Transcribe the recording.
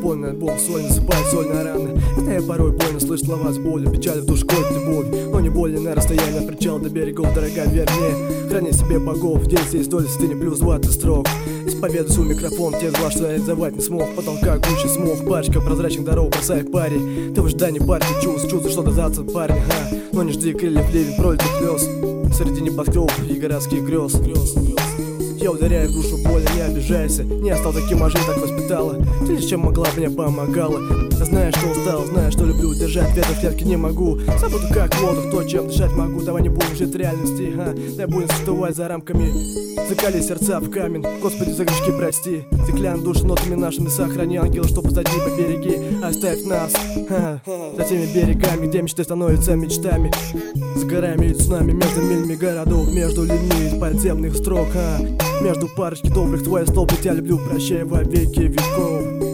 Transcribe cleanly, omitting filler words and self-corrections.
подпольный альбом, соль насыпает соль на раны. Я порой больно слышь слова с болью, печаль в душу колет любовь. Но не больно на расстоянии от причала до берегов, дорога, вернее. Храни себе богов, день здесь доля стыни плюс 20 строк. Исповедуюсь у микрофон, те зла, что я реализовать не смог. Потолка гуще смог, пачка прозрачных дорог, бросай в паре. Ты в ожидании парки чувств, что дозаться от парня, но не жди крыльев, ливень, пролитых слез среди небоскребов и городских грез. Я ударяю в душу боли, не обижайся. Не стал таким, а жизнь так воспитала. Ты лишь чем могла, мне помогала. Я знаю, что устал, знаю, что люблю. Держать ветер в клетке не могу. Забуду как воздух, то, чем дышать могу. Давай не будем жить в реальности, дай будем существовать за рамками. Закали сердца в камень, Господи, за грешки прости. Стеклянные души нотами нашими сохрани. Ангелы, что позади по береги, оставь нас за теми берегами, где мечты становятся мечтами. За горами и цунами, между милями городов, между людьми подземных строк, между парочки добрых твоих слов, я тебя люблю, прощай во веки веков.